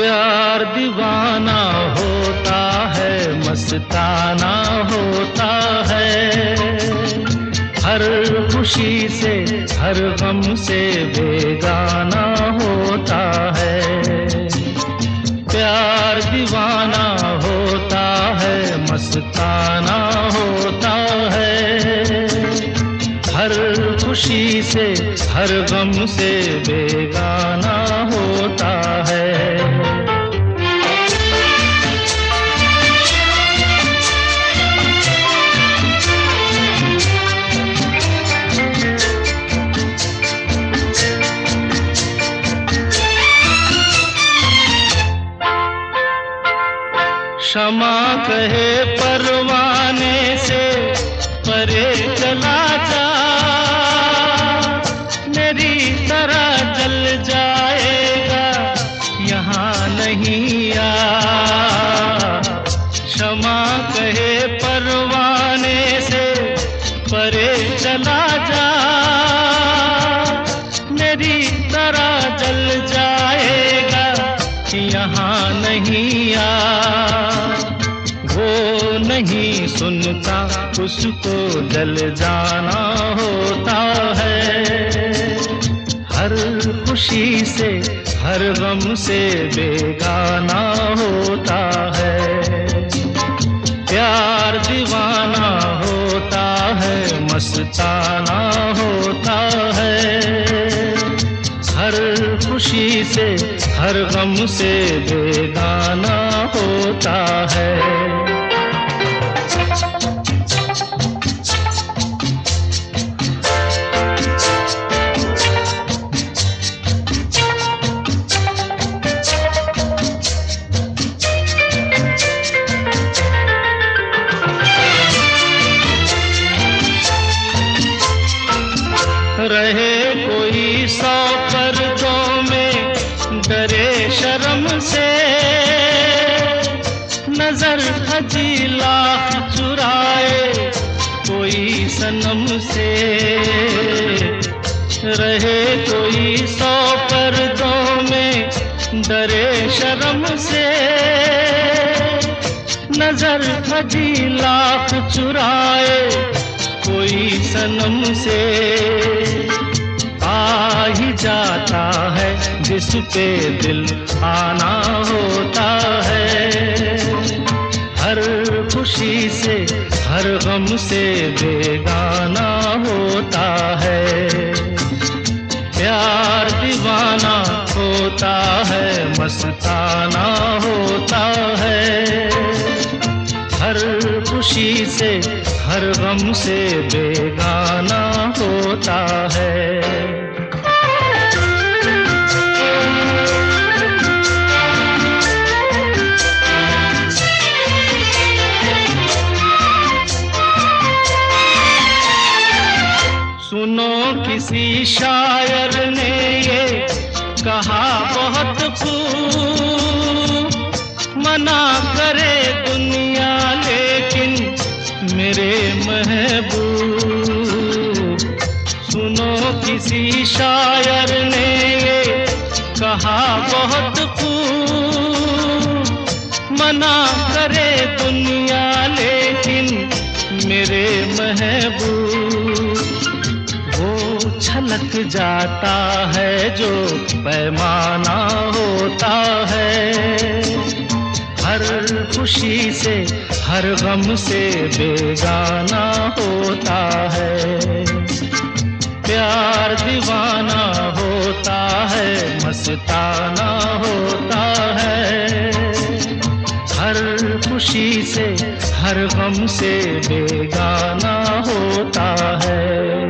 प्यार दीवाना होता है, मस्ताना होता है, हर खुशी से हर गम से बेगाना होता है। प्यार दीवाना होता है, मस्ताना होता है, हर खुशी से हर गम से बेगाना होता है। क्षमा कहे परवाने से परे चला जा, मेरी तरह जल जाएगा यहाँ नहीं आ। क्षमा कहे परवाने से परे चला जा, मेरी तरह जल जाएगा यहाँ नहीं आ। वो नहीं सुनता, उसको जल जाना होता है, हर खुशी से हर गम से बेगाना होता है। प्यार दीवाना होता है, मस्ताना होता है, हर खुशी से हर गम से बेगाना होता है। रहे कोई 100 पर्दों में, डरे शर्म से, नजर हजी लाख चुराए कोई सनम से। रहे कोई 100 पर्दों में, डरे शर्म से, नजर हजी लाख चुराए कोई सनम से। आ ही जाता है जिस पे दिल आना होता है, हर खुशी से हर गम से बेगाना होता है। प्यार दीवाना होता है, मस्ताना होता है, हर खुशी से हर गम से बेगाना होता है। सुनो किसी शायर ने ये कहा बहुत खूब, मना करे दुनिया लेकिन मेरे महबूब। सुनो किसी शायर ने ये कहा बहुत खूब, मना करे दुनिया लेकिन मेरे महबूब। वो छलक जाता है जो पैमाना होता है, हर खुशी से हर गम से बेगाना होता है। प्यार दीवाना होता है, मस्ताना होता है, हर खुशी से हर गम से बेगाना होता है।